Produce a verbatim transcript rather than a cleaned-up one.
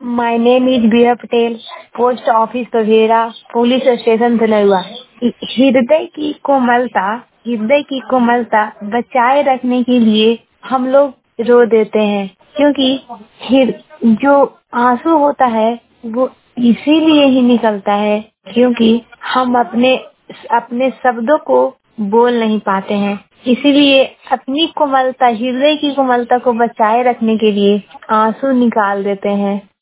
My name is Bia Patel, post office Baghera, police station Dhanaua. हृदय की कोमलता हृदय की कोमलता बचाए रखने के लिए हम लोग रो देते हैं, क्योंकि हृ- जो आंसू होता है वो इसीलिए ही निकलता है क्योंकि हम अपने अपने शब्दों को बोल नहीं पाते हैं। इसीलिए अपनी कोमलता हृदय की कोमलता को बचाए रखने के लिए आंसू निकाल देते हैं।